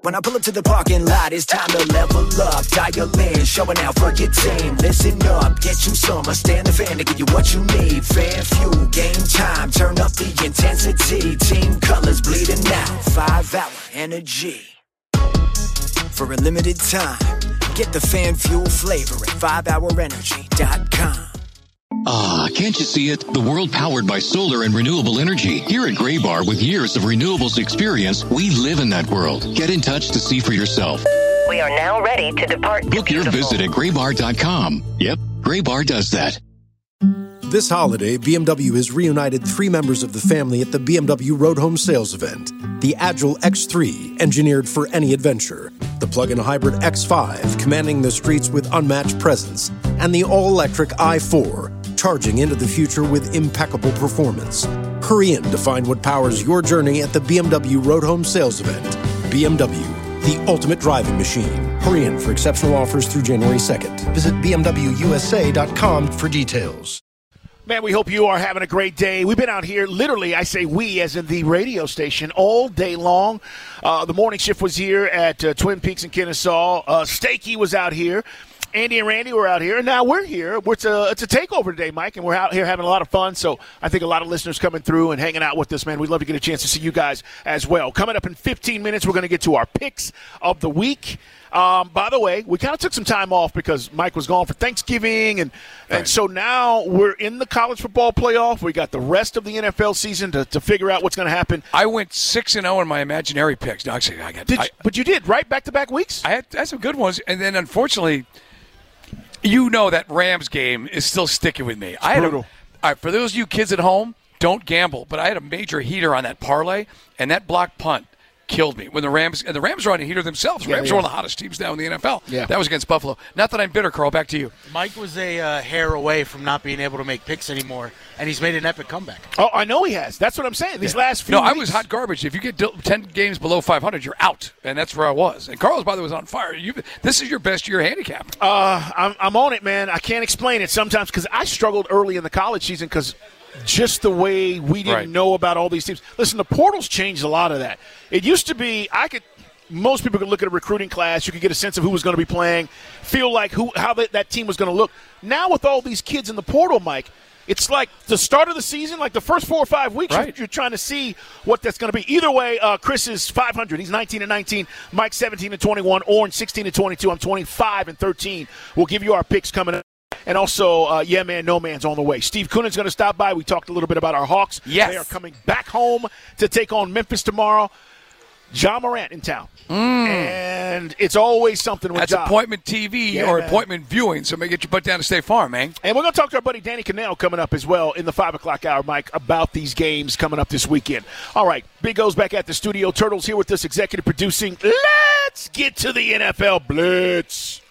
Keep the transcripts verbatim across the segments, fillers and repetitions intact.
When I pull up to the parking lot, it's time to level up. Dial in, showing out for your team. Listen up, get you some. I stand the fan to give you what you need. Fan fuel, game time, turn up the intensity. Team colors bleeding out, five hour energy. For a limited time, get the fan fuel flavor at five hour energy dot com. Ah, can't you see it? The world powered by solar and renewable energy. Here at Graybar, with years of renewables experience, we live in that world. Get in touch to see for yourself. We are now ready to depart. Book your visit at graybar dot com. Yep, Graybar does that. This holiday, B M W has reunited three members of the family at the B M W Road Home Sales Event. The Agile X three, engineered for any adventure. The plug-in hybrid X five, commanding the streets with unmatched presence. And the all-electric i four, charging into the future with impeccable performance. Hurry in to find what powers your journey at the B M W Road Home Sales Event. B M W, the ultimate driving machine. Hurry in for exceptional offers through January second. Visit b m w u s a dot com for details. Man, we hope you are having a great day. We've been out here, literally, I say we, as in the radio station, all day long. Uh, the morning shift was here at uh, Twin Peaks in Kennesaw. Uh, Stakey was out here. Andy and Randy were out here, and now we're here. It's a, it's a takeover today, Mike, and we're out here having a lot of fun. So I think a lot of listeners coming through and hanging out with us, man. We'd love to get a chance to see you guys as well. Coming up in fifteen minutes, we're going to get to our picks of the week. Um, by the way, we kind of took some time off because Mike was gone for Thanksgiving, and, and right. so now we're in the college football playoff. We got the rest of the N F L season to, to figure out what's going to happen. I went six and zero in my imaginary picks. No, actually, I got. Did I, you, but you did right back to back weeks. I had, I had some good ones, and then unfortunately, you know that Rams game is still sticking with me. It's I had brutal. A, all right, for those of you kids at home, don't gamble. But I had a major heater on that parlay, and that block punt killed me. When the Rams and the Rams are on a heater themselves. The Yeah, Rams yeah. are one of the hottest teams now in the N F L. Yeah. That was against Buffalo. Not that I'm bitter, Carl. Back to you. Mike was a uh, hair away from not being able to make picks anymore, and he's made an epic comeback. Oh, I know he has. That's what I'm saying. These last few No, weeks. I was hot garbage. If you get ten games below five hundred, you're out, and that's where I was. And Carlos, by the way, was on fire. You, this is your best year handicap. Uh, I'm, I'm on it, man. I can't explain it sometimes because I struggled early in the college season because just the way we didn't Right. know about all these teams. Listen, the portal's changed a lot of that. It used to be I could – most people could look at a recruiting class. You could get a sense of who was going to be playing, feel like who how that, that team was going to look. Now with all these kids in the portal, Mike, it's like the start of the season, like the first four or five weeks, Right. you're, you're trying to see what that's going to be. Either way, uh, Chris is five hundred. He's nineteen and nineteen. Mike seventeen and twenty-one. Orange sixteen and twenty-two. I'm twenty-five and thirteen. We'll give you our picks coming up. And also, uh, yeah, man, no man's on the way. Steve Coonan's going to stop by. We talked a little bit about our Hawks. Yes. They are coming back home to take on Memphis tomorrow. John Morant in town. Mm. And it's always something with That's Ja. appointment T V Yeah, or man. appointment viewing, so make get your butt down to State Farm, man. And we're going to talk to our buddy Danny Cannell coming up as well in the five o'clock hour, Mike, about these games coming up this weekend. All right, Big O's back at the studio. Turtles here with us, executive producing. Let's get to the N F L Blitz.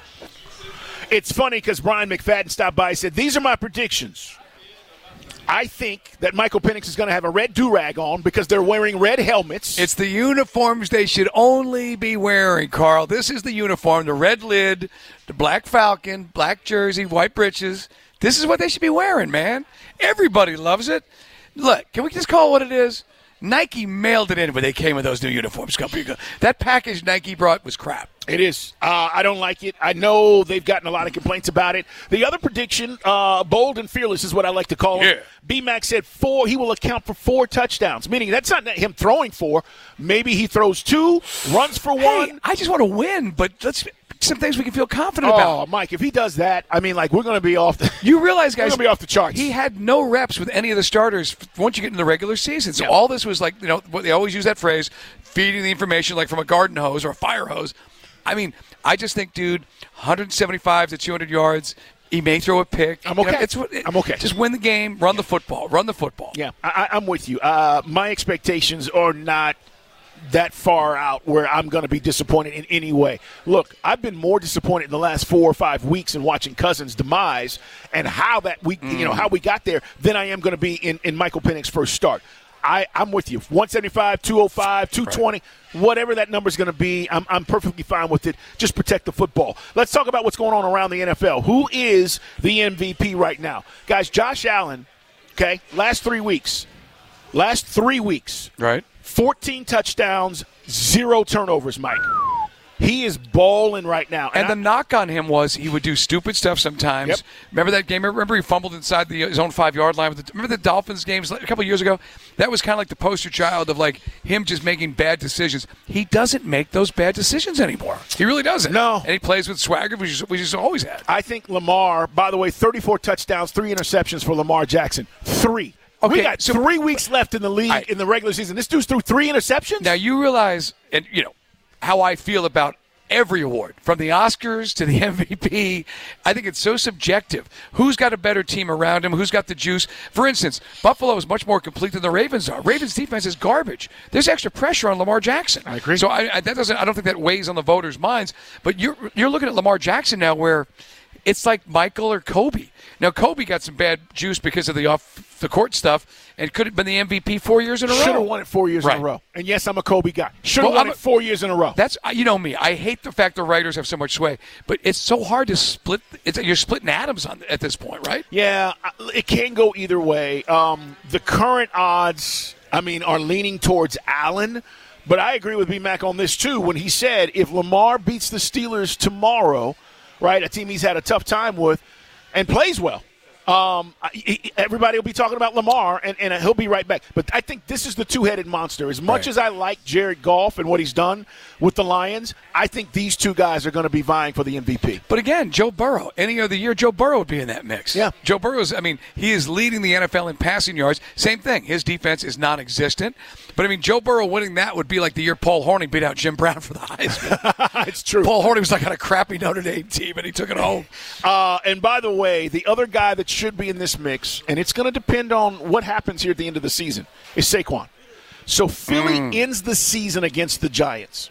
It's funny because Brian McFadden stopped by and said, these are my predictions. I think that Michael Penix is going to have a red do-rag on because they're wearing red helmets. It's the uniforms they should only be wearing, Carl. This is the uniform, the red lid, the black falcon, black jersey, white breeches. This is what they should be wearing, man. Everybody loves it. Look, can we just call it what it is? Nike mailed it in when they came with those new uniforms a couple years ago. That package Nike brought was crap. It is. Uh, I don't like it. I know they've gotten a lot of complaints about it. The other prediction, uh, bold and fearless is what I like to call Yeah. it. B-Mac said four. He will account for four touchdowns, meaning that's not him throwing four. Maybe he throws two, runs for Hey, one. I just want to win, but let's some things we can feel confident Oh, about. Mike, if he does that, I mean, like, we're going to be off the You realize, we're guys, going to be off the charts. he had no reps with any of the starters once you get into the regular season. So Yeah. all this was like, you know, what they always use that phrase, feeding the information like from a garden hose or a fire hose. I mean, I just think, dude, one seventy-five to two hundred yards. He may throw a pick. I'm You know, okay. it's what, it, I'm okay. Just win the game, run the football, run the football. Yeah, I, I'm with you. Uh, my expectations are not that far out where I'm going to be disappointed in any way. Look, I've been more disappointed in the last four or five weeks in watching Cousins' demise and how that we, mm. you know, how we got there than I am going to be in, in Michael Penix's first start. I, I'm with you. one seventy-five, two oh five, two twenty, right. Whatever that number's going to be, I'm, I'm perfectly fine with it. Just protect the football. Let's talk about what's going on around the N F L. Who is the M V P right now? Guys, Josh Allen, okay, last three weeks. Last three weeks. Right. fourteen touchdowns, Zero turnovers, Mike. He is balling right now. And, and I, the knock on him was he would do stupid stuff sometimes. Yep. Remember that game? Remember he fumbled inside the, his own five-yard line? With the, remember the Dolphins games a couple of years ago? That was kind of like the poster child of like him just making bad decisions. He doesn't make those bad decisions anymore. He really doesn't. No. And he plays with swagger, which we just always had. I think Lamar, by the way, thirty-four touchdowns, three interceptions for Lamar Jackson. Three. Okay, we got so, three weeks left in the league I, in the regular season. This dude's threw three interceptions? Now, you realize, and you know, how I feel about every award, from the Oscars to the M V P. I think it's so subjective. Who's got a better team around him? Who's got the juice? For instance, Buffalo is much more complete than the Ravens are. Ravens' defense is garbage. There's extra pressure on Lamar Jackson. I agree. So I, I, that doesn't. I don't think that weighs on the voters' minds. But you're you're looking at Lamar Jackson now, where it's like Michael or Kobe. Now, Kobe got some bad juice because of the off-the-court stuff and could have been the M V P four years in a row. Should have won it four years right. in a row. And, yes, I'm a Kobe guy. Should have well, won I'm it four years in a row. That's You know me. I hate the fact the writers have so much sway. But it's so hard to split. It's, you're splitting atoms on at this point, right? Yeah, it can go either way. Um, the current odds, I mean, are leaning towards Allen. But I agree with B-Mac on this, too, when he said if Lamar beats the Steelers tomorrow, right, a team he's had a tough time with, and plays well, um, he, everybody will be talking about Lamar, and, and he'll be right back. But I think this is the two-headed monster. As much right. as I like Jared Goff and what he's done with the Lions, I think these two guys are going to be vying for the M V P. But again, Joe Burrow, any other year, Joe Burrow would be in that mix. Yeah. Joe Burrow's, I mean, he is leading the N F L in passing yards. Same thing. His defense is non-existent. But, I mean, Joe Burrow winning that would be like the year Paul Hornung beat out Jim Brown for the Heisman. It's true. Paul Hornung was like on a crappy Notre Dame team, and he took it home. Uh, and by the way, the other guy that should be in this mix, and it's going to depend on what happens here at the end of the season, is Saquon. So Philly mm. ends the season against the Giants.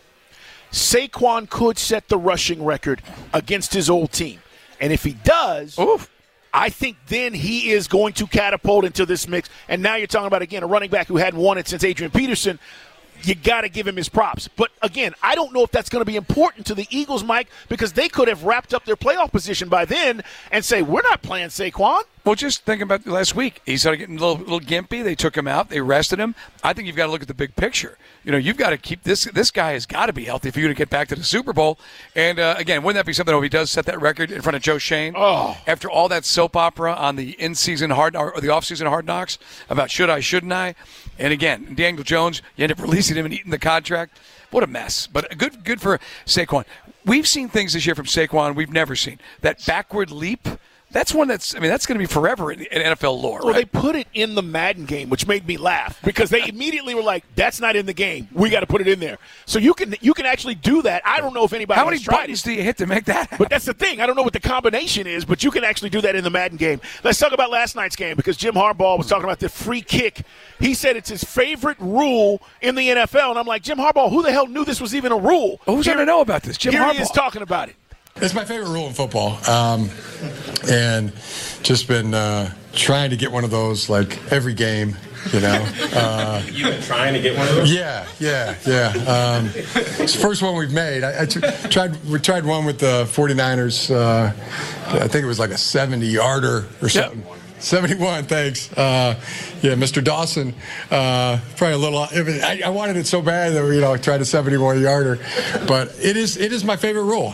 Saquon could set the rushing record against his old team. And if he does, Oof. I think then he is going to catapult into this mix. And now you're talking about, again, a running back who hadn't won it since Adrian Peterson. You got to give him his props. But, again, I don't know if that's going to be important to the Eagles, Mike, because they could have wrapped up their playoff position by then and say, we're not playing Saquon. Well, just think about last week. He started getting a little, little gimpy. They took him out. They rested him. I think you've got to look at the big picture. You know, you've got to keep this. This guy has got to be healthy for you to get back to the Super Bowl. And, uh, again, wouldn't that be something if he does set that record in front of Joe Shane? Oh. After all that soap opera on the in-season hard or the off-season Hard Knocks about should I, shouldn't I? And, again, Daniel Jones, you end up releasing him and eating the contract. What a mess. But good good for Saquon. We've seen things this year from Saquon we've never seen. That backward leap, that's one that's, I mean, that's going to be forever in, in N F L lore, Well, right? they put it in the Madden game, which made me laugh because they immediately were like, that's not in the game. We got to put it in there. So you can you can actually do that. I don't know if anybody How many has tried buttons it. do you hit to make that happen? But that's the thing. I don't know what the combination is, but you can actually do that in the Madden game. Let's talk about last night's game because Jim Harbaugh was talking about the free kick. He said it's his favorite rule in the N F L. And I'm like, Jim Harbaugh, who the hell knew this was even a rule? Who's going to know about this? Jim here Harbaugh. He is talking about it. It's my favorite rule in football. Um, and just been uh, trying to get one of those like every game, you know. Uh, You've been trying to get one of those? Yeah, yeah, yeah. Um, it's the first one we've made. I, I t- tried. We tried one with the forty-niners. Uh, I think it was like a seventy-yarder or something. Yep. seventy-one, thanks. Uh, yeah, Mister Dawson, uh, probably a little. I, I wanted it so bad that you know I tried a seventy-one-yarder, but it is it is my favorite rule.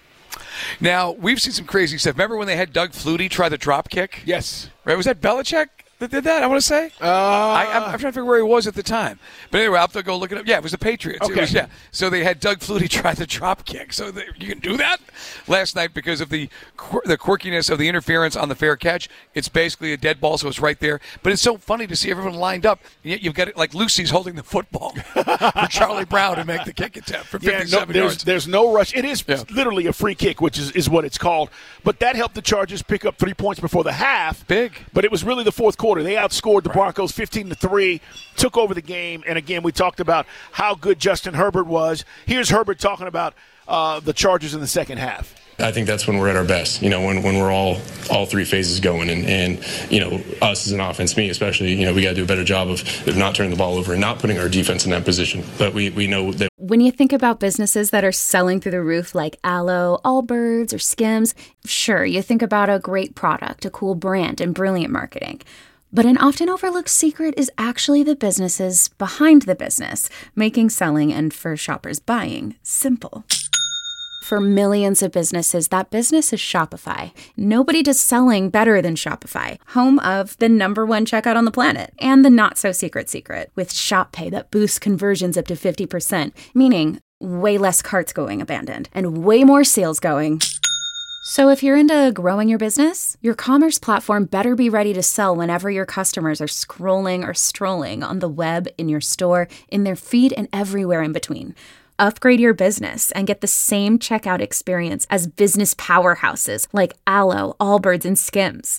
Now, we've seen some crazy stuff. Remember when they had Doug Flutie try the drop kick? Yes. Right? Was that Belichick that did that, I want to say? Uh, I, I'm, I'm trying to figure where he was at the time. But anyway, I'll have to go look it up. Yeah, it was the Patriots. Okay. It was, yeah. So they had Doug Flutie try the drop kick. So they, you can do that last night because of the the quirkiness of the interference on the fair catch. It's basically a dead ball, so it's right there. But it's so funny to see everyone lined up. And yet you've got it like Lucy's holding the football for Charlie Brown to make the kick attempt for fifty-seven yeah, no, there's, yards. There's no rush. It is yeah. literally a free kick, which is, is what it's called. But that helped the Chargers pick up three points before the half. Big. But it was really the fourth quarter. They outscored the Broncos fifteen to three, took over the game. And, again, we talked about how good Justin Herbert was. Here's Herbert talking about uh, the Chargers in the second half. I think that's when we're at our best, you know, when, when we're all all three phases going. And, and, you know, us as an offense, me especially, you know, we got to do a better job of, of not turning the ball over and not putting our defense in that position. But we, we know that. When you think about businesses that are selling through the roof like Aloe, Allbirds, or Skims, sure, you think about a great product, a cool brand, and brilliant marketing. But an often overlooked secret is actually the businesses behind the business, making selling and for shoppers buying simple. For millions of businesses, that business is Shopify. Nobody does selling better than Shopify, home of the number one checkout on the planet and the not-so-secret secret with Shop Pay that boosts conversions up to fifty percent, meaning way less carts going abandoned and way more sales going. So if you're into growing your business, your commerce platform better be ready to sell whenever your customers are scrolling or strolling on the web, in your store, in their feed, and everywhere in between. Upgrade your business and get the same checkout experience as business powerhouses like Alo, Allbirds, and Skims.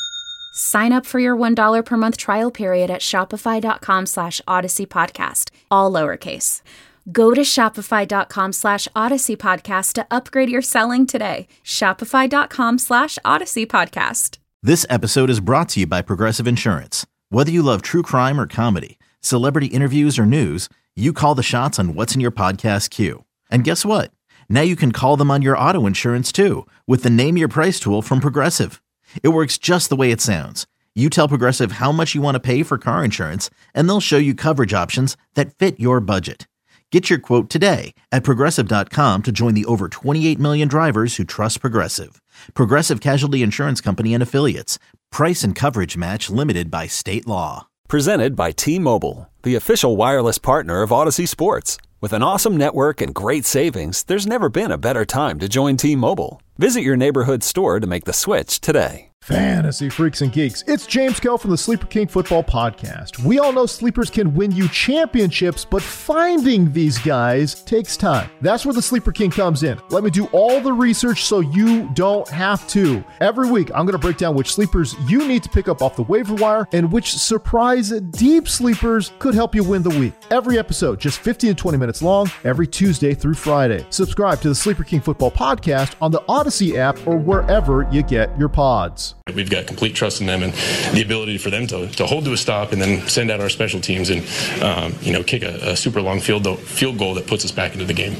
Sign up for your one dollar per month trial period at shopify.com slash Odyssey Podcast, all lowercase. Go to shopify.com slash Odyssey Podcast to upgrade your selling today. Shopify.com slash Odyssey Podcast. This episode is brought to you by Progressive Insurance. Whether you love true crime or comedy, celebrity interviews or news, you call the shots on what's in your podcast queue. And guess what? Now you can call them on your auto insurance too with the Name Your Price tool from Progressive. It works just the way it sounds. You tell Progressive how much you want to pay for car insurance, and they'll show you coverage options that fit your budget. Get your quote today at Progressive dot com to join the over twenty-eight million drivers who trust Progressive. Progressive Casualty Insurance Company and Affiliates. Price and coverage match limited by state law. Presented by T-Mobile, the official wireless partner of Odyssey Sports. With an awesome network and great savings, there's never been a better time to join T-Mobile. Visit your neighborhood store to make the switch today. Fantasy freaks and geeks, it's James Kell from the Sleeper King Football Podcast. We all know sleepers can win you championships, but finding these guys takes time. That's where the Sleeper King comes in. Let me do all the research so you don't have to. Every week, I'm going to break down which sleepers you need to pick up off the waiver wire and which surprise deep sleepers could help you win the week. Every episode, just fifteen to twenty minutes long, every Tuesday through Friday. Subscribe to the Sleeper King Football Podcast on the Odyssey app or wherever you get your pods. We've got complete trust in them and the ability for them to, to hold to a stop and then send out our special teams and, um, you know, kick a, a super long field, field goal that puts us back into the game.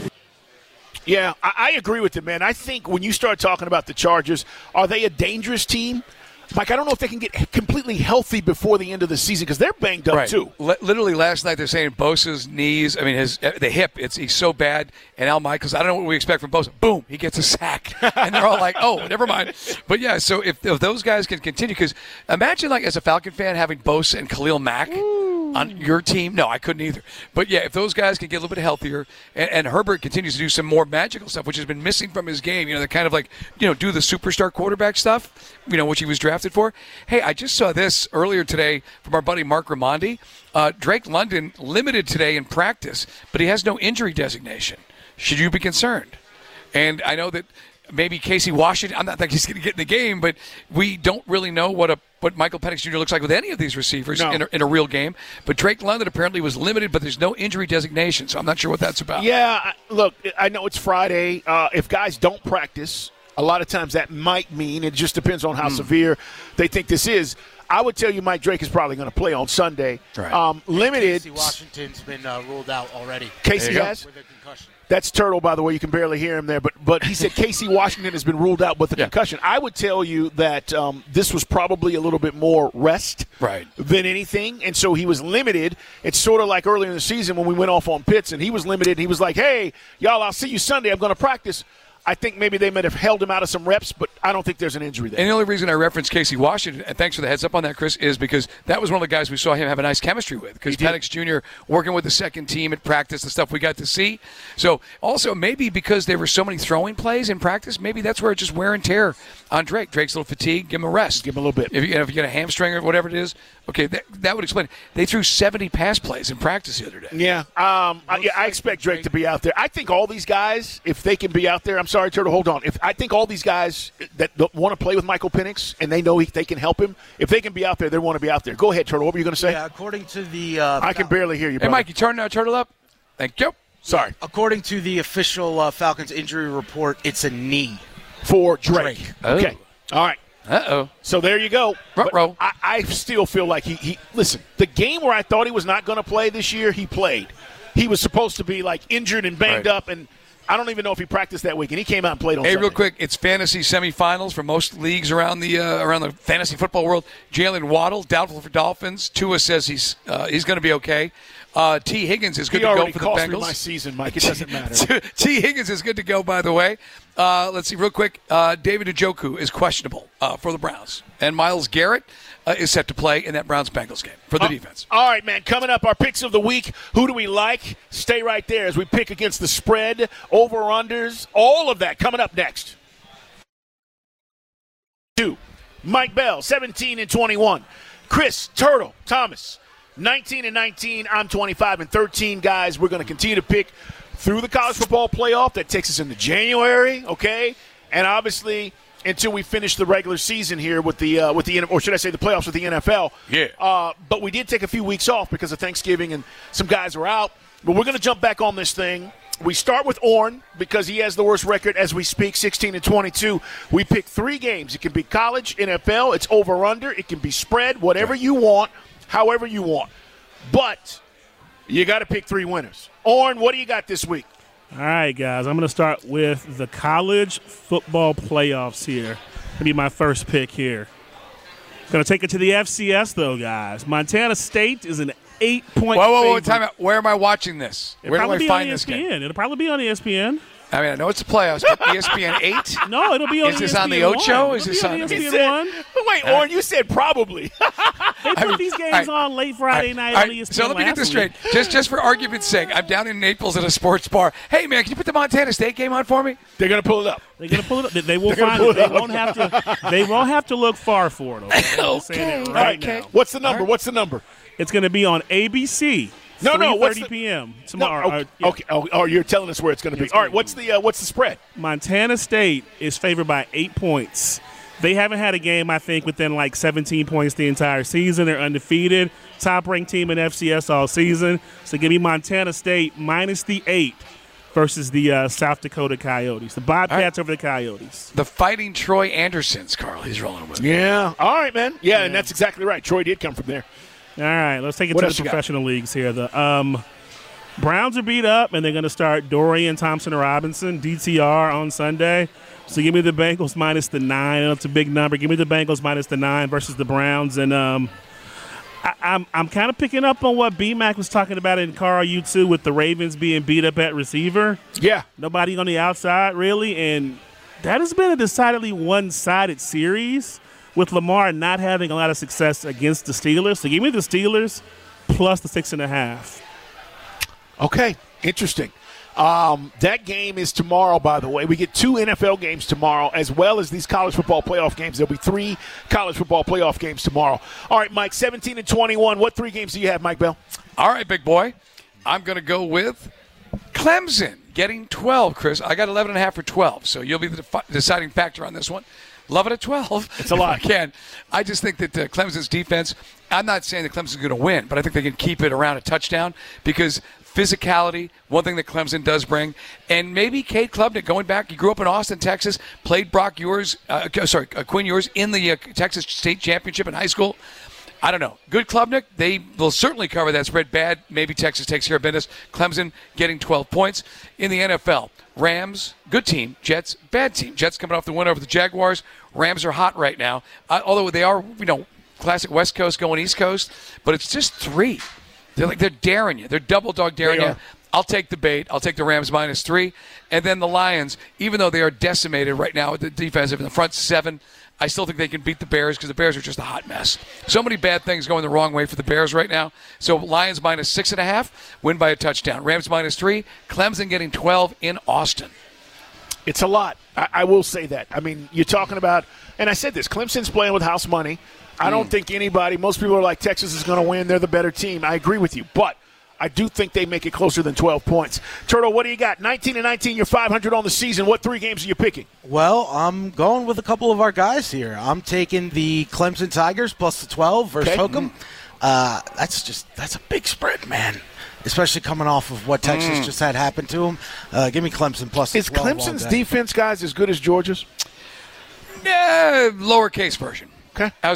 Yeah, I, I agree with it, man. I think when you start talking about the Chargers, are they a dangerous team? Mike, I don't know if they can get completely healthy before the end of the season because they're banged up right. too. L- literally last night they're saying Bosa's knees, I mean his the hip, it's he's so bad. And Al Michaels, I don't know what we expect from Bosa. Boom, he gets a sack, and they're all like, "Oh, never mind." But yeah, so if, if those guys can continue, because imagine like as a Falcon fan having Bosa and Khalil Mack on your team. No, I couldn't either. But yeah, if those guys can get a little bit healthier, and, and Herbert continues to do some more magical stuff, which has been missing from his game. You know, they kind of like you know do the superstar quarterback stuff. You know, which he was drafted for. Hey, I just saw this earlier today from our buddy Mark Raimondi. Uh, Drake London limited today in practice, but he has no injury designation. Should you be concerned? And I know that maybe Casey Washington, I'm not thinking he's going to get in the game, but we don't really know what a what Michael Penix Junior looks like with any of these receivers no. in, a, in a real game. But Drake London apparently was limited, but there's no injury designation, so I'm not sure what that's about. Yeah, look, I know it's Friday. Uh, if guys don't practice, a lot of times that might mean, it just depends on how mm. severe they think this is. I would tell you Mike Drake is probably going to play on Sunday. Right. Um, limited. Casey Washington's been uh, ruled out already. Casey has? With a concussion. That's Turtle, by the way. You can barely hear him there. But but he said Casey Washington has been ruled out with a yeah. concussion. I would tell you that um, this was probably a little bit more rest right. than anything. And so he was limited. It's sort of like earlier in the season when we went off on Pitts, and he was limited. And he was like, hey, y'all, I'll see you Sunday. I'm going to practice. I think maybe they might have held him out of some reps, but I don't think there's an injury there. And the only reason I referenced Casey Washington, and thanks for the heads up on that, Chris, is because that was one of the guys we saw him have a nice chemistry with. Because Penix Junior working with the second team at practice, the stuff we got to see. So also maybe because there were so many throwing plays in practice, maybe that's where it's just wear and tear on Drake. Drake's a little fatigued, give him a rest. Give him a little bit. If you, you know, if you get a hamstring or whatever it is, okay, that, that would explain it. They threw seventy pass plays in practice the other day. Yeah, um, I, yeah, I expect Drake to be out there. I think all these guys, if they can be out there, I'm sorry, Turtle, hold on. If I think all these guys that want to play with Michael Penix and they know he, they can help him, if they can be out there, they want to be out there. Go ahead, Turtle. What were you going to say? Yeah, according to the uh, I can barely hear you, brother. Hey, Mike, you turn that Turtle up? Thank you. Sorry. According to the official uh, Falcons injury report, it's a knee. For Drake. Drake. Oh. Okay. All right. Uh-oh. So there you go. Ruh-roh. I, I still feel like he, he – listen, the game where I thought he was not going to play this year, he played. He was supposed to be, like, injured and banged right. up, and I don't even know if he practiced that week, and he came out and played on Hey, Sunday. real quick, it's fantasy semifinals for most leagues around the uh, around the fantasy football world. Jalen Waddle, doubtful for Dolphins. Tua says he's uh, he's going to be okay. Uh, T. Higgins is good he to go already for the cost Bengals. me my season, Mike. It doesn't matter. T. Higgins is good to go, by the way. Uh, let's see, real quick. Uh, David Njoku is questionable uh, for the Browns. And Myles Garrett uh, is set to play in that Browns-Bengals game for the uh, defense. All right, man. Coming up, our picks of the week. Who do we like? Stay right there as we pick against the spread, over-unders, all of that coming up next. Two, Mike Bell, seventeen and twenty-one. Chris Turtle Thomas, nineteen and nineteen. I'm twenty-five and thirteen. Guys, we're going to continue to pick through the college football playoff. That takes us into January, okay? And obviously, until we finish the regular season here with the uh, with the or should I say the playoffs with the N F L. Yeah. Uh, but we did take a few weeks off because of Thanksgiving and some guys were out. But we're going to jump back on this thing. We start with Orn because he has the worst record as we speak, sixteen and twenty-two. We pick three games. It can be college, N F L. It's over under. It can be spread, whatever you want, however you want. But you got to pick three winners. Orn, what do you got this week? All right, guys. I'm going to start with the college football playoffs here. That'll be my first pick here. Going to take it to the F C S, though, guys. Montana State is an eight-point Whoa, whoa, whoa, favorite. time out. Where am I watching this? It'll Where do probably I be find on this E S P N. game? It'll probably be on E S P N. I mean, I know it's the playoffs, but E S P N eight? No, it'll be on Is E S P N this on the one. Ocho? Is It'll this be on E S He P N said- one? Wait, All right. Orn, you said probably. They put these games all right. on late Friday All night right. on E S P N. So let me get last this week. straight. Just just for argument's sake, I'm down in Naples at a sports bar. Hey, man, can you put the Montana State game on for me? They're going to pull it up. They're going to pull it up. They- They will They're gonna find pull it. it They up. won't have to. They won't have to look far for it. Okay. I'm saying it Okay. right Okay. now. What's the number? All right. What's the number? It's going to be on A B C. No, no, what's three thirty the- p.m. No, tomorrow. okay, Uh, yeah. okay. Oh, oh, you're telling us where it's going to be. It's All gonna right, what's the uh, what's the spread? Montana State is favored by eight points. They haven't had a game, I think, within like seventeen points the entire season. They're undefeated, top-ranked team in F C S all season. So give me Montana State minus the eight versus the uh, South Dakota Coyotes. The Bobcats right. over the Coyotes. The Fighting Troy Andersons, Carl, he's rolling with. Yeah. All right, man. Yeah, and that's exactly right. Troy did come from there. All right, let's take it What to else the you got? professional leagues here. The um, Browns are beat up, and they're going to start Dorian Thompson-Robinson, D T R, on Sunday. So give me the Bengals minus the nine. That's a big number. Give me the Bengals minus the nine versus the Browns. And um, I, I'm I'm kind of picking up on what B-Mac was talking about in Carl, you too, with the Ravens being beat up at receiver. Yeah. Nobody on the outside, really. And that has been a decidedly one-sided series with Lamar not having a lot of success against the Steelers. So give me the Steelers plus the six and a half. Okay, interesting. Um, that game is tomorrow, by the way. We get two N F L games tomorrow, as well as these college football playoff games. There'll be three college football playoff games tomorrow. All right, Mike, seventeen and twenty-one. What three games do you have, Mike Bell? All right, big boy. I'm going to go with Clemson getting twelve, Chris. I got eleven and a half for twelve, so you'll be the defi- deciding factor on this one. Love it at twelve. It's a lot. If I can. I just think that uh, Clemson's defense, I'm not saying that Clemson's going to win, but I think they can keep it around a touchdown because physicality, one thing that Clemson does bring, and maybe Cade Klubnik, going back, he grew up in Austin, Texas, played Brock Ewers, uh, sorry, uh, Quinn Ewers in the uh, Texas State Championship in high school. I don't know. Good Klubnik. They will certainly cover that spread. Bad, maybe Texas takes care of business. Clemson getting twelve points. In the N F L, Rams, good team. Jets, bad team. Jets coming off the win over the Jaguars. Rams are hot right now. Uh, although they are, you know, classic West Coast going East Coast, but it's just three. They're like they're daring you. They're double dog daring They you. are. I'll take the bait. I'll take the Rams minus three. And then the Lions, even though they are decimated right now with the defensive in the front seven, I still think they can beat the Bears because the Bears are just a hot mess. So many bad things going the wrong way for the Bears right now. So Lions minus six and a half, win by a touchdown. Rams minus three, Clemson getting twelve in Austin. It's a lot. I, I will say that. I mean, you're talking about, and I said this, Clemson's playing with house money. I don't think anybody, most people are like, Texas is going to win. They're the better team. I agree with you. But I do think they make it closer than twelve points. Turtle, what do you got? nineteen and nineteen, you're five hundred on the season. What three games are you picking? Well, I'm going with a couple of our guys here. I'm taking the Clemson Tigers plus the twelve versus Okay. Hokum. Uh, that's just that's a big spread, man. Especially coming off of what Texas Mm. just had happen to them. Uh, give me Clemson plus the Is twelve. all Clemson's day. defense, guys, as good as Georgia's? Yeah, lowercase version. Okay. How's that?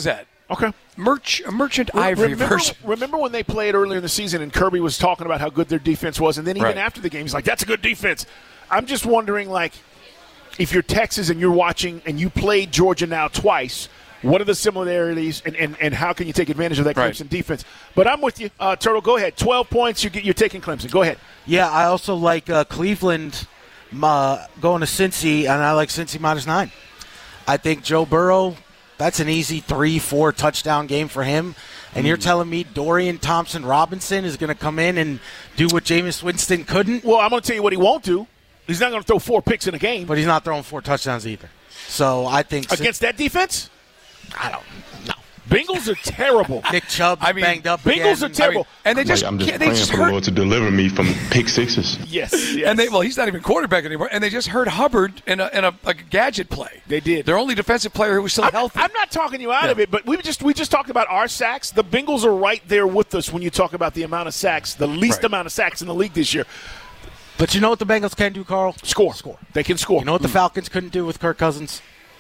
Okay. Merch, a merchant ivory remember, version. Remember when they played earlier in the season and Kirby was talking about how good their defense was, and then even Right. after the game, he's like, that's a good defense. I'm just wondering, like, if you're Texas and you're watching and you played Georgia now twice, what are the similarities and, and, and how can you take advantage of that Right. Clemson defense? But I'm with you. Uh, Turtle, go ahead. twelve points, you get, you're taking Clemson. Go ahead. Yeah, I also like uh, Cleveland uh, going to Cincy, and I like Cincy minus nine. I think Joe Burrow, that's an easy three, four touchdown game for him. And you're telling me Dorian Thompson-Robinson is going to come in and do what Jameis Winston couldn't? Well, I'm going to tell you what he won't do. He's not going to throw four picks in a game. But he's not throwing four touchdowns either. So I think Against that defense? I don't know. Bengals are terrible. Nick Chubb I mean, banged up Bengals again. are terrible. And they just, Like, I'm just they praying just for the hurt. Lord to deliver me from pick sixes. Yes, yes. And they, well, he's not even quarterback anymore. And they just hurt Hubbard in a, in a, like a gadget play. They did. Their only defensive player who was still I'm, healthy. I'm not talking you out Yeah. of it, but we just we just talked about our sacks. The Bengals are right there with us when you talk about the amount of sacks, the least Right. amount of sacks in the league this year. But you know what the Bengals can do, Carl? Score. Score. They can score. You know what the Falcons couldn't do with Kirk Cousins?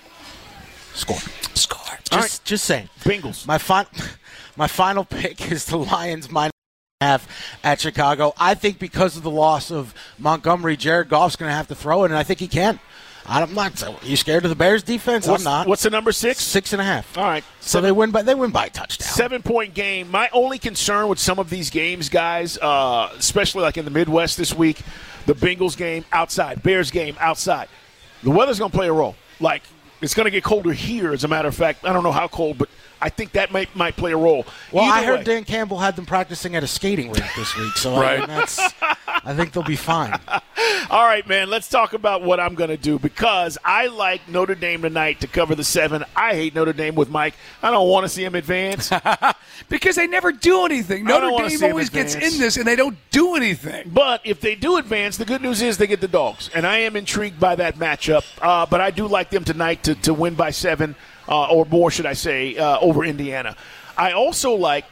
Score. Score. Just, right. just saying. Bengals. My, fin- my final pick is the Lions minus half at Chicago. I think because of the loss of Montgomery, Jared Goff's going to have to throw it, and I think he can. I'm not. Are you scared of the Bears defense? What's, I'm not. What's the number six? Six and a half. All right. So they win by they win by a touchdown. Seven-point game. My only concern with some of these games, guys, uh, especially like in the Midwest this week, the Bengals game outside, Bears game outside. The weather's going to play a role. Like, it's going to get colder here, as a matter of fact. I don't know how cold, but I think that might might play a role. Well, Either I heard way. Dan Campbell had them practicing at a skating rink this week, so I, mean, that's, I think they'll be fine. All right, man, let's talk about what I'm going to do because I like Notre Dame tonight to cover the seven. I hate Notre Dame with Mike. I don't want to see him advance. Because they never do anything. I don't Notre wanna Dame see 'em always gets advance. in this, and they don't do anything. But if they do advance, the good news is they get the dogs. And I am intrigued by that matchup. Uh, but I do like them tonight to, to win by seven, uh, or more, should I say, uh, over Indiana. I also like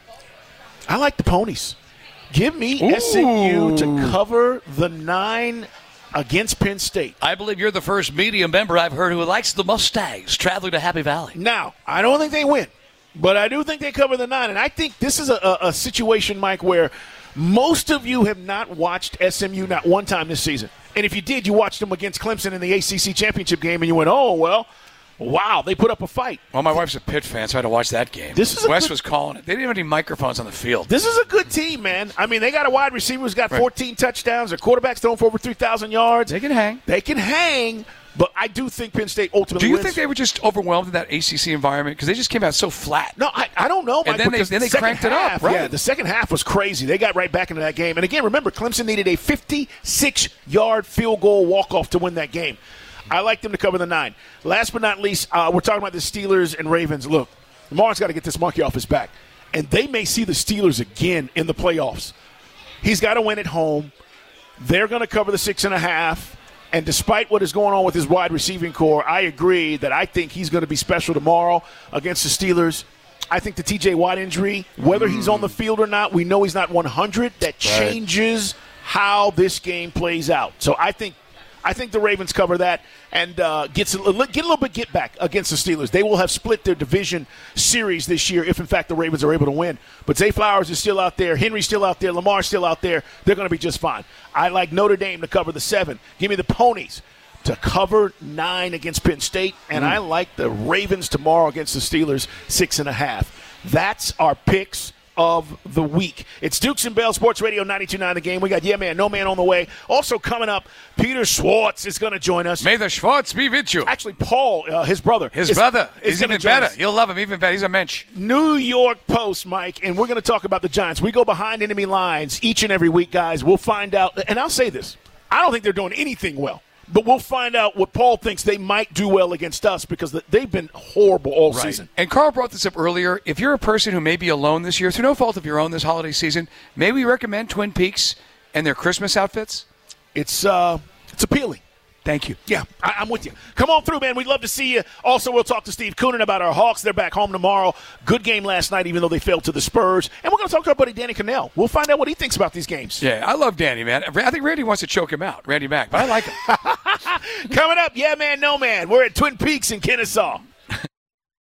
– I like the ponies. Give me Ooh. S M U to cover the nine against Penn State. I believe you're the first media member I've heard who likes the Mustangs traveling to Happy Valley. Now, I don't think they win, but I do think they cover the nine. And I think this is a, a, a situation, Mike, where most of you have not watched S M U not one time this season. And if you did, you watched them against Clemson in the A C C championship game, and you went, oh, well, wow, they put up a fight. Well, my wife's a Pitt fan, so I had to watch that game. This is a Wes good- was calling it. They didn't have any microphones on the field. This is a good team, man. I mean, they got a wide receiver who's got Right. fourteen touchdowns. Their quarterback's thrown for over three thousand yards. They can hang. They can hang, but I do think Penn State ultimately Do you wins. think they were just overwhelmed in that A C C environment? Because they just came out so flat. No, I, I don't know, Mike. And then they- because then they the second cranked it up, half- right. Yeah, the second half was crazy. They got right back into that game. And again, remember, Clemson needed a fifty-six-yard field goal walk-off to win that game. I like them to cover the nine. Last but not least, uh, we're talking about the Steelers and Ravens. Look, Lamar's got to get this monkey off his back. And they may see the Steelers again in the playoffs. He's got to win at home. They're going to cover the six and a half. And despite what is going on with his wide receiving core, I agree that I think he's going to be special tomorrow against the Steelers. I think the T J Watt injury, whether he's on the field or not, we know he's not one hundred. That changes how this game plays out. So I think I think the Ravens cover that and uh, gets a, get a little bit get back against the Steelers. They will have split their division series this year if, in fact, the Ravens are able to win. But Zay Flowers is still out there. Henry's still out there. Lamar's still out there. They're going to be just fine. I like Notre Dame to cover the seven. Give me the Ponies to cover nine against Penn State. And I like the Ravens tomorrow against the Steelers, six and a half. That's our picks of the week. It's Dukes and Bell Sports Radio ninety-two point nine The Game. We got Yeah Man, No Man on the way. Also coming up, Peter Schwartz is going to join us. May the Schwartz be with you. Actually, Paul, uh, his brother. His is, brother. is He's gonna even join better. us. You'll love him even better. He's a mensch. New York Post, Mike, and we're going to talk about the Giants. We go behind enemy lines each and every week, guys. We'll find out. And I'll say this. I don't think they're doing anything well. But we'll find out what Paul thinks they might do well against us because they've been horrible all Right. season. And Carl brought this up earlier. If you're a person who may be alone this year, through no fault of your own this holiday season, may we recommend Twin Peaks and their Christmas outfits? It's uh, it's appealing. Thank you. Yeah, I, I'm with you. Come on through, man. We'd love to see you. Also, we'll talk to Steve Koonin about our Hawks. They're back home tomorrow. Good game last night, even though they fell to the Spurs. And we're going to talk to our buddy Danny Cannell. We'll find out what he thinks about these games. Yeah, I love Danny, man. I think Randy wants to choke him out, Randy Mack, but I like him. Coming up, Yeah Man, No Man. We're at Twin Peaks in Kennesaw.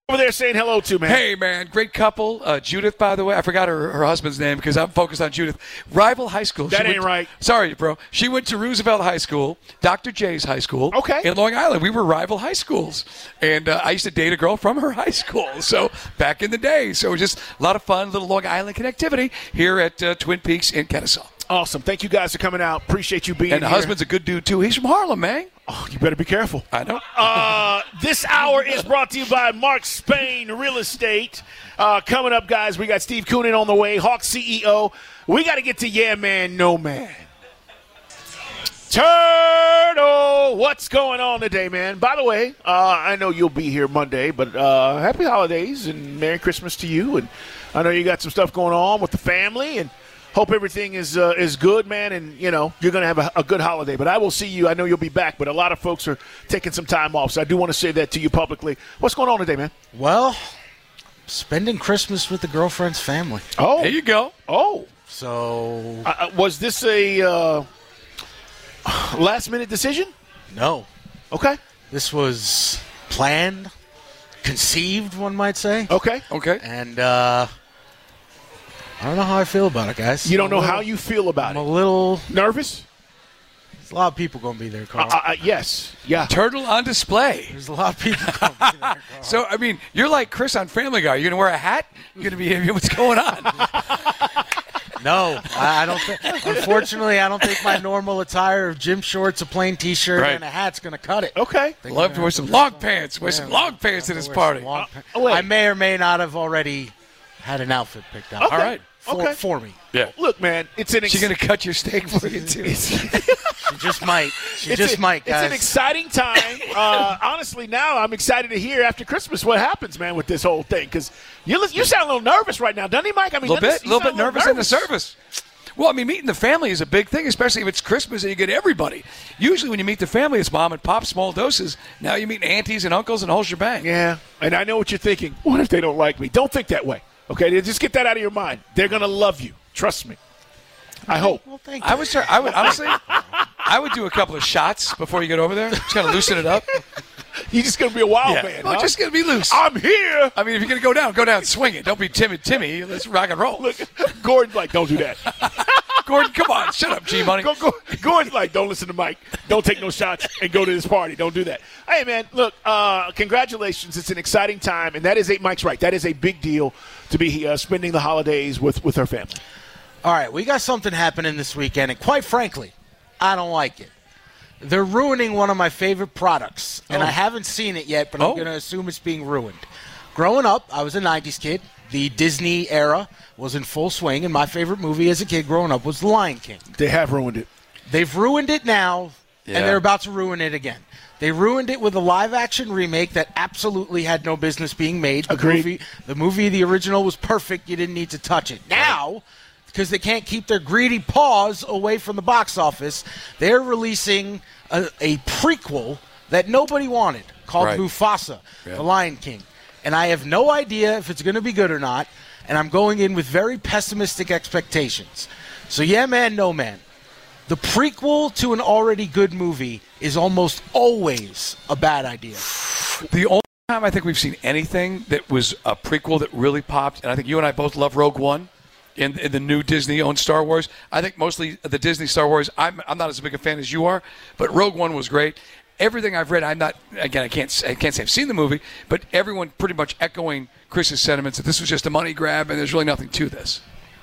over there saying hello to, man? Hey, man, great couple. Uh, Judith, by the way. I forgot her, her husband's name because I'm focused on Judith. Rival high school. That She ain't went- right. Sorry, bro. She went to Roosevelt High School, Doctor J's high school. Okay. In Long Island. We were rival high schools. And uh, I used to date a girl from her high school. So back in the day. So just a lot of fun, little Long Island connectivity here at uh, Twin Peaks in Kennesaw. Awesome. Thank you guys for coming out. Appreciate you being And the here. husband's a good dude, too. He's from Harlem, man. Oh, you better be careful. I know. Uh, this hour is brought to you by Mark Spain Real Estate. Uh, coming up, guys, we got Steve Koonin on the way, Hawks C E O. We got to get to Yeah Man, No Man. Turtle, what's going on today, man? By the way, uh, I know you'll be here Monday, but uh, happy holidays and Merry Christmas to you. And I know you got some stuff going on with the family, and hope everything is uh, is good, man, and, you know, you're going to have a, a good holiday. But I will see you. I know you'll be back, but a lot of folks are taking some time off, so I do want to say that to you publicly. What's going on today, man? Well, spending Christmas with the girlfriend's family. Oh. There you go. Oh. So. Uh, was this a uh, last-minute decision? No. Okay. This was planned, conceived, one might say. Okay. Okay. And, uh... I don't know how I feel about it, guys. You don't I'm know a little- how you feel about I'm it. a little nervous. There's a lot of people going to be there, Carl. Uh, uh, yes. Yeah. Turtle on display. There's a lot of people going to be there, Carl. So, I mean, you're like Chris on Family Guy. You're going to wear a hat? You're going to be, what's going on? No, I I don't think. Unfortunately, I don't think my normal attire of gym shorts, a plain T-shirt, Right. and a hat's going to cut it. Okay. Love to wear some long pants. Wear some long pants at this party. Long pa- Oh, wait. I may or may not have already had an outfit picked out. Okay. All right. For, Okay. for me. Yeah. Look, man, it's an. Ex- She's going to cut your steak for you, too. She just might. She it's just a- might, It's guys. an exciting time. Uh, honestly, now I'm excited to hear after Christmas what happens, man, with this whole thing. Because you you sound a little nervous right now, doesn't he, Mike? I A mean, little doesn't- bit, you little bit sound nervous in the service. Well, I mean, meeting the family is a big thing, especially if it's Christmas and you get everybody. Usually when you meet the family, it's mom and pop, small doses. Now you meet aunties and uncles and whole shebang. Yeah, and I know what you're thinking. What if they don't like me? Don't think that way, okay? Just get that out of your mind. They're going to love you. Trust me. I hope. Well, thank I you. would, start, I would honestly, I would do a couple of shots before you get over there. Just kind of loosen it up. You're just going to be a wild Yeah. man, Well, huh? just going to be loose. I'm here. I mean, if you're going to go down, go down, swing it. Don't be timid, Timmy. Let's rock and roll. Look, Gordon's like, don't do that. Gordon, come on. Shut up, G-Money. Go, go, Gordon's like, don't listen to Mike. Don't take no shots and go to this party. Don't do that. Hey, man, look, uh, congratulations. It's an exciting time, and that is a Mike's right. That is a big deal to be uh, spending the holidays with, with her family. All right, we got something happening this weekend, and quite frankly, I don't like it. They're ruining one of my favorite products, and Oh. I haven't seen it yet, but Oh. I'm going to assume it's being ruined. Growing up, I was a nineties kid. The Disney era was in full swing, and my favorite movie as a kid growing up was The Lion King. They have ruined it. They've ruined it now, Yeah. and they're about to ruin it again. They ruined it with a live-action remake that absolutely had no business being made. The Agreed. movie, the movie, the original, was perfect. You didn't need to touch it. Now, because they can't keep their greedy paws away from the box office, they're releasing a, a prequel that nobody wanted called Right. Mufasa, Yeah. The Lion King. And I have no idea if it's going to be good or not, and I'm going in with very pessimistic expectations. So, yeah, man, no, man. The prequel to an already good movie is almost always a bad idea. The only time I think we've seen anything that was a prequel that really popped, and I think you and I both love Rogue One in, in the new Disney-owned Star Wars. I think mostly the Disney Star Wars, I'm, I'm not as big a fan as you are, but Rogue One was great. Everything I've read, I'm not, again, I can't, I can't say I've seen the movie, but everyone pretty much echoing Chris's sentiments that this was just a money grab and there's really nothing to this.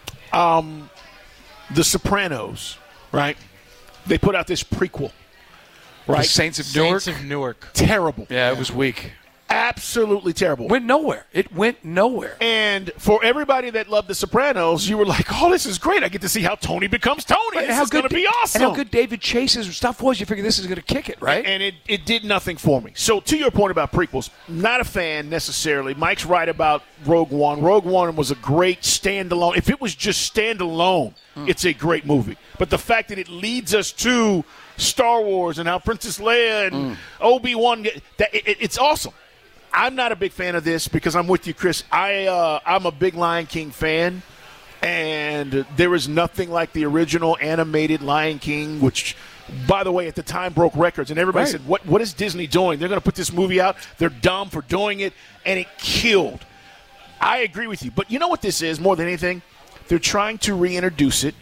Um, The Sopranos, right? They put out this prequel, right? The Saints of Newark. Saints of Newark. Terrible. Yeah, it was weak. Absolutely terrible. Went nowhere. It went nowhere. And for everybody that loved The Sopranos, you were like, oh, this is great. I get to see how Tony becomes Tony. And This how is going to good- be awesome. And how good David Chase's stuff was. You figure this is going to kick it, right? And it, it did nothing for me. So to your point about prequels, not a fan necessarily. Mike's right about Rogue One. Rogue One was a great standalone. If it was just standalone, Hmm. it's a great movie. But the fact that it leads us to Star Wars and how Princess Leia and Hmm. Obi-Wan, get- that, it, it's awesome. I'm not a big fan of this because I'm with you, Chris. I, uh, I'm a big Lion King fan. And there is nothing like the original animated Lion King, which by the way, at the time broke records, and everybody Right. said, what What is Disney doing? They're going to put this movie out. They're dumb for doing it, and it killed. I agree with you. But you know what this is more than anything? They're trying to reintroduce it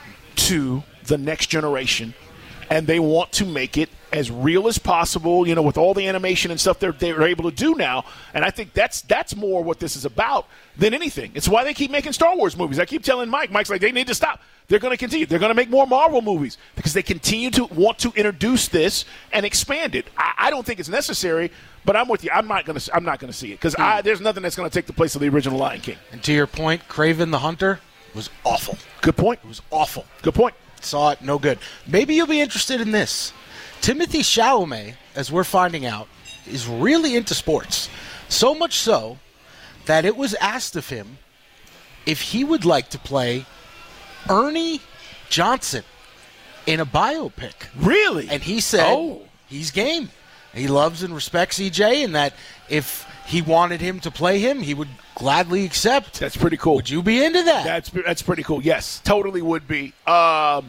to the next generation, and they want to make it as real as possible, you know, with all the animation and stuff they're, they're able to do now. And I think that's that's more what this is about than anything. It's why they keep making Star Wars movies. I keep telling Mike, Mike's like, they need to stop. They're going to continue. They're going to make more Marvel movies because they continue to want to introduce this and expand it. I, I don't think it's necessary, but I'm with you. I'm not going to I'm not going to see it because Mm. there's nothing that's going to take the place of the original Lion King. And to your point, Kraven the Hunter was awful. Good point. It was awful. Good point. Saw it, no good. Maybe you'll be interested in this. Timothy Chalamet, as we're finding out, is really into sports. So much so that it was asked of him if he would like to play Ernie Johnson in a biopic. Really? And he said Oh. he's game. He loves and respects E J, and that if he wanted him to play him, he would gladly accept. That's pretty cool. Would you be into that? That's that's pretty cool. Yes, totally would be. Um,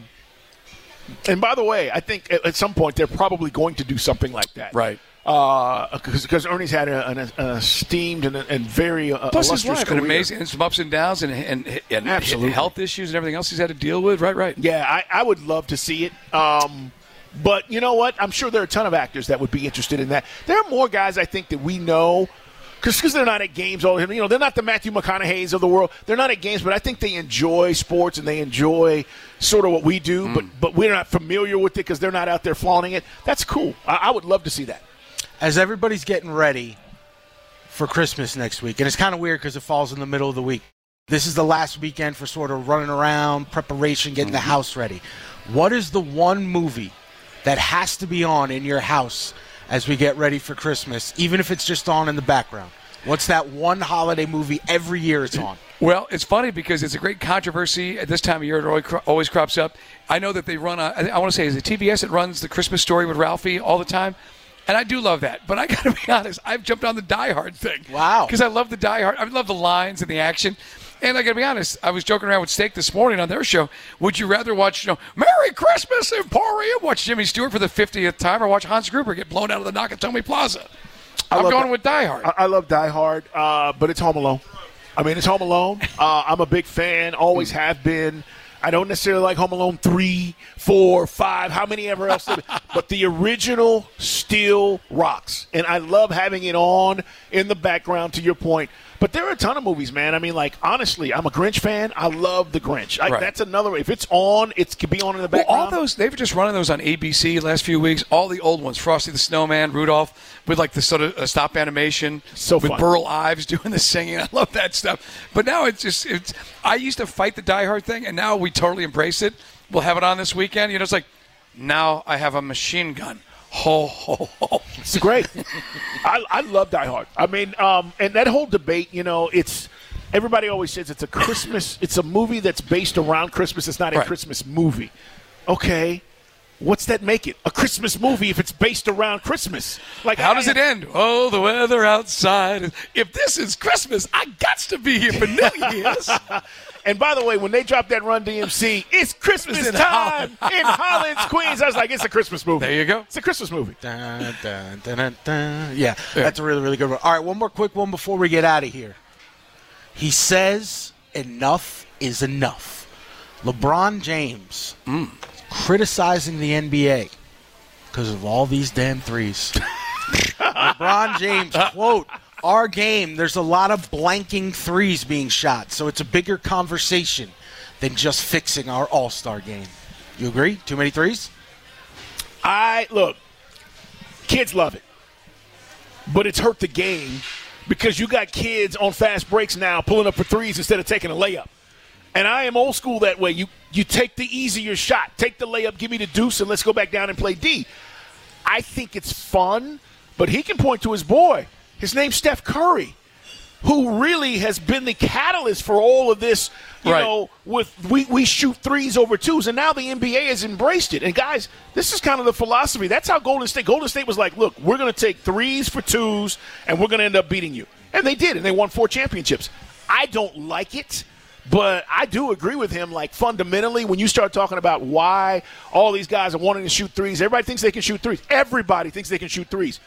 and by the way, I think at, at some point they're probably going to do something like that. Right. Because uh, Ernie's had a, an, an esteemed and, and very uh, Plus his illustrious life been career. amazing, and some ups and downs, and and, and Absolutely. health issues and everything else he's had to deal with. Right, right. Yeah, I, I would love to see it. Um, but you know what? I'm sure there are a ton of actors that would be interested in that. There are more guys I think that we know because they're not at games all you know they're not the Matthew McConaughey's of the world. They're not at games, but I think they enjoy sports and they enjoy sort of what we do. Mm. But but we're not familiar with it because they're not out there flaunting it. That's cool. I, I would love to see that. As everybody's getting ready for Christmas next week, and it's kind of weird because it falls in the middle of the week. This is the last weekend for sort of running around, preparation, getting the house ready. What is the one movie that has to be on in your house as we get ready for Christmas, even if it's just on in the background? What's that one holiday movie every year it's on? Well, it's funny because it's a great controversy at this time of year. It always cro- always crops up. I know that they run, a, I want to say, is it T B S that runs the Christmas Story with Ralphie all the time? And I do love that. But I got to be honest, I've jumped on the Die Hard thing. Wow. Because I love the Die Hard. I love the lines and the action. And I got to be honest, I was joking around with Steak this morning on their show. Would you rather watch, you know, Merry Christmas Emporium, watch Jimmy Stewart for the fiftieth time, or watch Hans Gruber get blown out of the Nakatomi Plaza? I I'm love going that. with Die Hard. I, I love Die Hard, uh, but it's Home Alone. I mean, it's Home Alone. Uh, I'm a big fan, always have been. I don't necessarily like Home Alone three, four, five, how many ever else. But the original still rocks. And I love having it on in the background, to your point. But there are a ton of movies, man. I mean, like, honestly, I'm a Grinch fan. I love The Grinch. I, Right. That's another. If it's on, it can be on in the Well, background. all those, they've just running those on A B C the last few weeks. All the old ones, Frosty the Snowman, Rudolph, with like the sort of uh, stop animation. So with fun. Burl Ives doing the singing. I love that stuff. But now it's just, it's, I used to fight the Die Hard thing, and now we totally embrace it. We'll have it on this weekend. You know, it's like, now I have a machine gun. Ho, ho, ho. It's great. I, I love Die Hard. I mean, um, and that whole debate, you know, it's everybody always says it's a Christmas, it's a movie that's based around Christmas. It's not a Right. Christmas movie. Okay, what's that make it? A Christmas movie if it's based around Christmas? Like, How does it end? Oh, the weather outside. If this is Christmas, I got to be here for New Year's. And by the way, when they dropped that Run D M C, it's Christmas in time in Hollins, Queens. I was like, it's a Christmas movie. There you go. It's a Christmas movie. Dun, dun, dun, dun, dun. Yeah, that's a really, really good one. All right, one more quick one before we get out of here. He says enough is enough. LeBron James criticizing the N B A because of all these damn threes. LeBron James, quote, our game, there's a lot of blanking threes being shot, so it's a bigger conversation than just fixing our all-star game. You agree? Too many threes? I look, kids love it, but it's hurt the game because you got kids on fast breaks now pulling up for threes instead of taking a layup. And I am old school that way. You you take the easier shot, take the layup, give me the deuce, and let's go back down and play D. I think it's fun, but he can point to his boy. His name's Steph Curry, who really has been the catalyst for all of this, you Right. know, with we, we shoot threes over twos, and now the N B A has embraced it. And, guys, this is kind of the philosophy. That's how Golden State – Golden State was like, look, we're going to take threes for twos, and we're going to end up beating you. And they did, and they won four championships. I don't like it But I do agree with him, like, fundamentally, when you start talking about why all these guys are wanting to shoot threes, everybody thinks they can shoot threes. Everybody thinks they can shoot threes.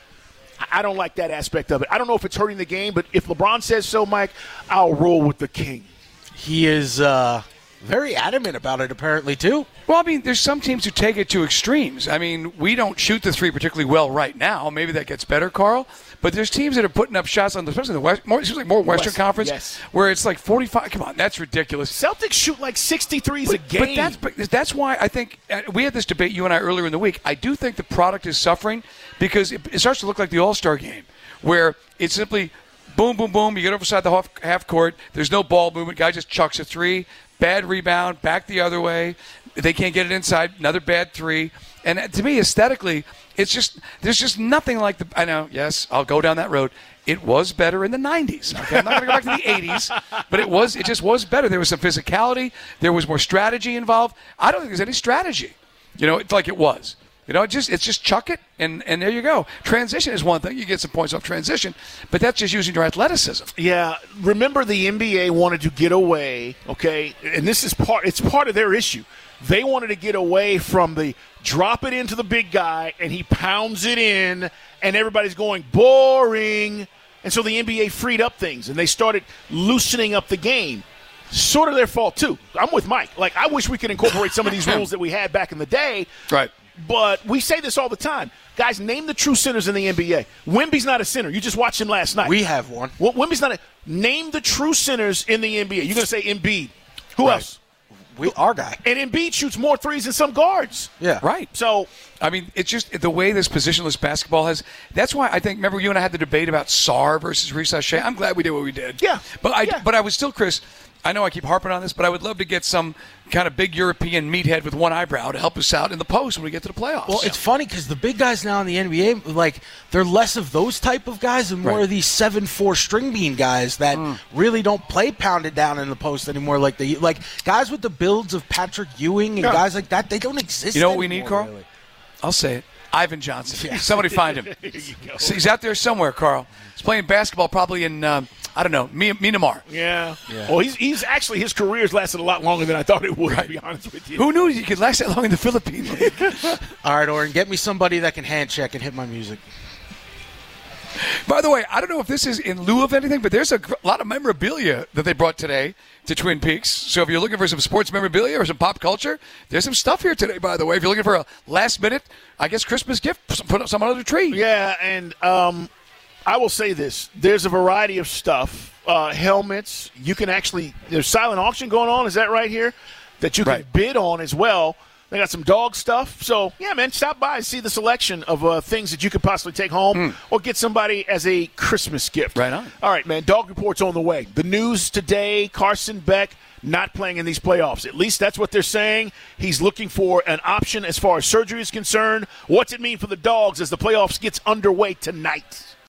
I don't like that aspect of it. I don't know if it's hurting the game, but if LeBron says so, Mike, I'll roll with the king. He is uh, very adamant about it, apparently, too. Well, I mean, there's some teams who take it to extremes. I mean, we don't shoot the three particularly well right now. Maybe that gets better, Carl. But there's teams that are putting up shots on the, especially the West, more, it seems like more Western West, Conference, yes. where it's like forty-five. Come on, that's ridiculous. Celtics shoot like sixty-threes but, a game. But that's, but that's why I think uh, we had this debate, you and I, earlier in the week. I do think the product is suffering because it, it starts to look like the All-Star game, where it's simply boom, boom, boom. You get over the half, half court. There's no ball movement. Guy just chucks a three. Bad rebound. Back the other way. They can't get it inside. Another bad three. And to me, aesthetically, it's just there's just nothing like the. I know. Yes, I'll go down that road. It was better in the nineties. Okay? I'm not going to go back to the eighties, but it was. It just was better. There was some physicality. There was more strategy involved. I don't think there's any strategy. You know, it's like it was. You know, it just it's just chuck it, and, and there you go. Transition is one thing. You get some points off transition, but that's just using your athleticism. Yeah. Remember, the N B A wanted to get away, okay, and this is part – it's part of their issue. They wanted to get away from the drop it into the big guy, and he pounds it in, and everybody's going, boring. And so the N B A freed up things, and they started loosening up the game. Sort of their fault, too. I'm with Mike. Like, I wish we could incorporate some of these rules that we had back in the day. Right. But we say this all the time. Guys, name the true centers in the N B A. Wemby's not a center. You just watched him last night. We have one. Well, Wemby's not a – name the true centers in the N B A. You're going to say Embiid. Who right. else? We, our guy. And Embiid shoots more threes than some guards. Yeah. Right. So – I mean, it's just the way this positionless basketball has – that's why I think – remember you and I had the debate about Sarr versus Reece Shea? I'm glad we did what we did. Yeah. But I, yeah. but I was still, Chris – I know I keep harping on this, but I would love to get some kind of big European meathead with one eyebrow to help us out in the post when we get to the playoffs. Well, it's funny because the big guys now in the N B A, like, they're less of those type of guys and more right. of these seven four string bean guys that mm. really don't play pounded down in the post anymore. Like the like guys with the builds of Patrick Ewing and yeah. guys like that, they don't exist. You know what anymore, we need, Carl? Really. I'll say it. Ivan Johnson. Yeah. Somebody find him. So he's out there somewhere, Carl. He's playing basketball probably in, um, I don't know, Myanmar. Yeah. yeah. Well, he's he's actually, his career's lasted a lot longer than I thought it would, right. to be honest with you. Who knew you could last that long in the Philippines? All right, Oren, get me somebody that can hand check and hit my music. By the way, I don't know if this is in lieu of anything, but there's a lot of memorabilia that they brought today to Twin Peaks. So if you're looking for some sports memorabilia or some pop culture, there's some stuff here today, by the way. If you're looking for a last-minute, I guess, Christmas gift, put up some under the tree. Yeah, and um, I will say this. There's a variety of stuff. Uh, helmets. You can actually – there's silent auction going on. Is that right here? That you can right. bid on as well. They got some dog stuff. So, yeah, man, stop by and see the selection of uh, things that you could possibly take home mm. or get somebody as a Christmas gift. Right on. All right, man, Dog Report's on the way. The news today, Carson Beck not playing in these playoffs. At least that's what they're saying. He's looking for an option as far as surgery is concerned. What's it mean for the Dogs as the playoffs gets underway tonight?